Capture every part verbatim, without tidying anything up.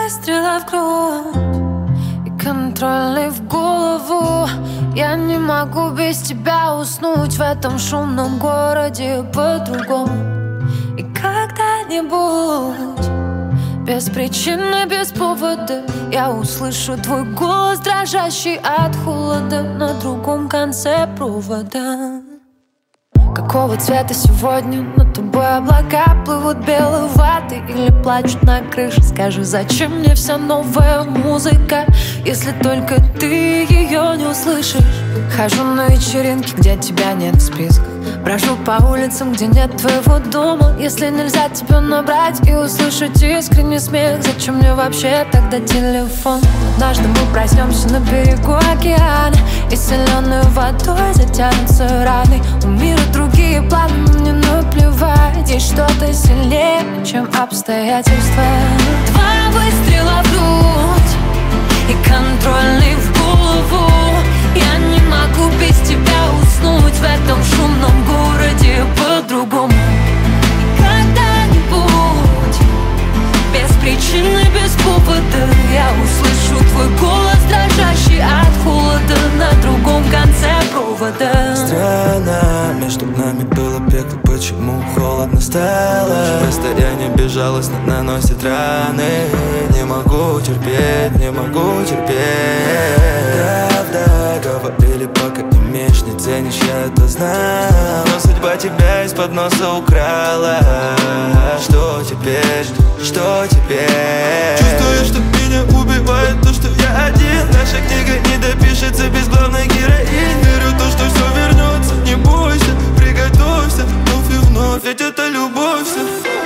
выстрела в грудь и контрольный в голову. Я не могу без тебя уснуть в этом шумном городе по-другому. И когда-нибудь, без причины, без повода, я услышу твой голос, дрожащий от холода, на другом конце провода. Какого цвета сегодня над тобой облака? Плывут белой ваты или плачут на крыше? Скажи, зачем мне вся новая музыка, если только ты ее не услышишь? Хожу на вечеринки, где тебя нет в списках. Брожу по улицам, где нет твоего дома. Если нельзя тебя набрать и услышать искренний смех, зачем мне вообще тогда телефон? Однажды мы проснемся на берегу океана, и соленой водой затянутся раны. У мира другие планы, мне наплевать. Есть что-то сильнее, чем обстоятельства. Два выстрела в грудь и контрольный в голову. Я не могу без тебя уснуть в этом шумном городе по-другому. И когда-нибудь, без причины, без повода, я услышу твой голос, дрожащий от холода, на другом конце провода. Странно, между нами было пекло, почему холодно стало? Расстояние безжалостно наносит раны. Не могу терпеть, не могу терпеть. Правда, говорили, пока имеешь, не ценишь, я это знал. Но судьба тебя из-под носа украла. Что теперь, что теперь? Чувствую, что меня убивает то, что я один. Наша книга не допишется без главной героини. Верю в то, что все вернется, не бойся, приготовься вновь и вновь, ведь это любовь вся.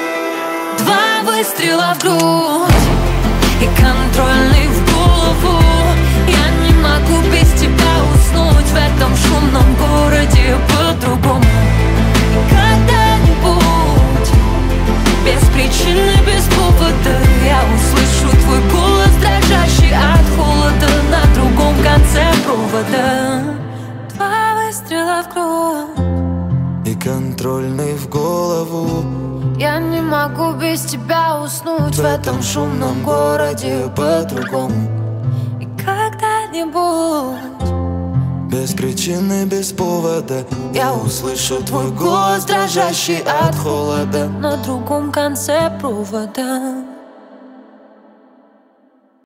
Два выстрела в грудь и контрольный в голову. Я не могу без тебя уснуть в этом шумном городе по-другому. И когда-нибудь, без причины, без повода, я услышу твой голос, дрожащий от холода, на другом конце провода. Два выстрела в грудь и контрольный в голову. Я не могу без тебя уснуть в этом шумном городе по-другому. И когда-нибудь, без причины, без повода, я услышу твой голос, дрожащий от холода, на другом конце провода.